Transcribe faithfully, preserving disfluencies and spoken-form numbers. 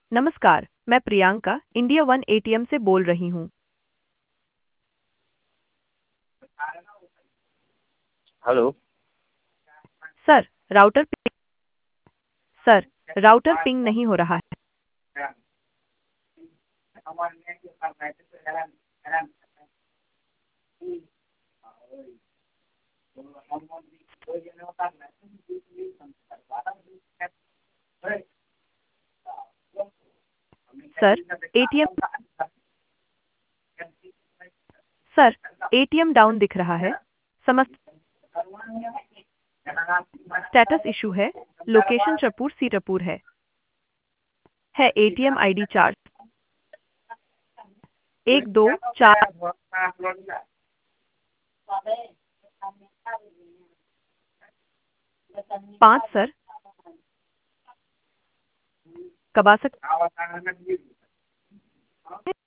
नमस्कार, मैं Priyanka India one ATM से बोल रही हूँ। Hello. Sir, router ping sir, router ping नहीं हो रहा है। Sir, ATM sir, ATM down दिख रहा है। समस्त स्टेटस इशू है। लोकेशन शहपुर सीतापुर है। है एटीएम आईडी चार एक दो चार पाँच सर, कब आ सकते हैं?